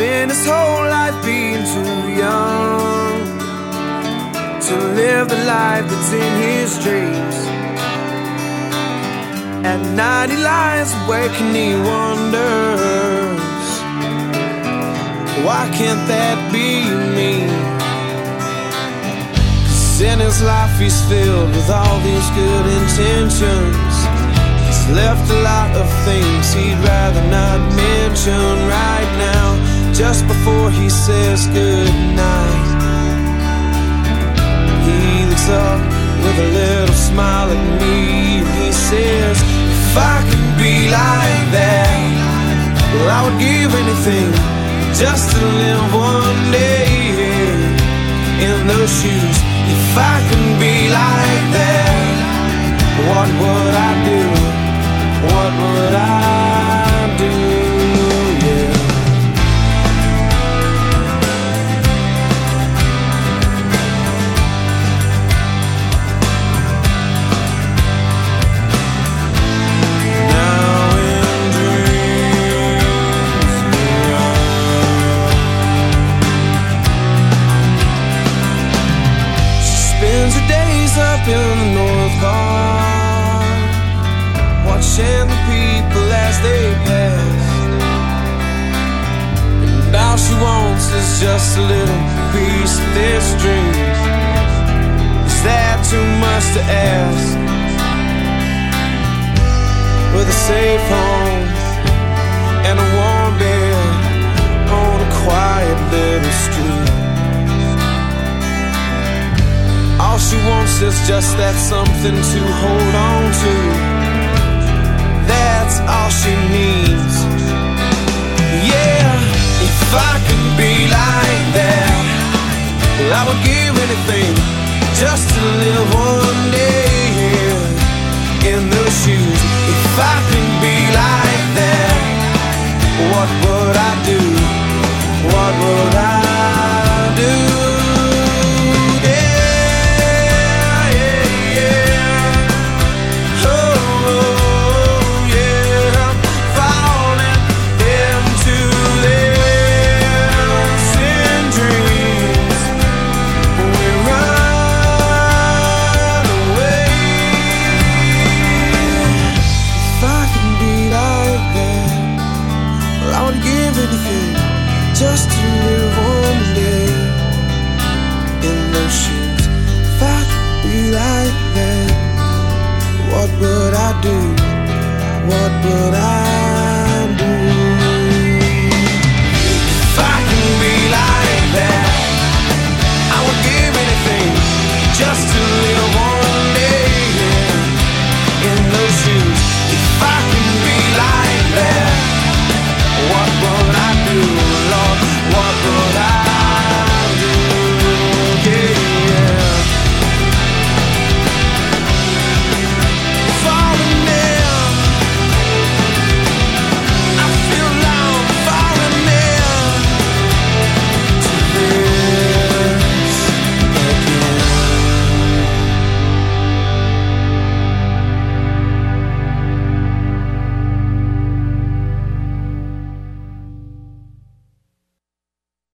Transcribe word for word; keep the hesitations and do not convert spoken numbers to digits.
spent his whole life being too young to live the life that's in his dreams. At night he lies awake and he wonders, why can't that be me? 'Cause in his life he's filled with all these good intentions. He's left a lot of things he'd rather not mention right now, just before he says goodnight. He looks up with a little smile at me and he says, if I could be like that, well, I would give anything just to live one day in those shoes. If I could be like that, what would I do? What would I do? Yeah. Now in dreams she spends her days up in the North Park, watching the people as they pass, and all she wants is just a little piece of this dream. Is that too much to ask? With a safe home and a warm bed on a quiet little street, all she wants is just that something to hold on to. That's all she needs. Yeah, if I could be like that, well, I would give anything just to live one day in those shoes. If I could be like that, what would I do? What would I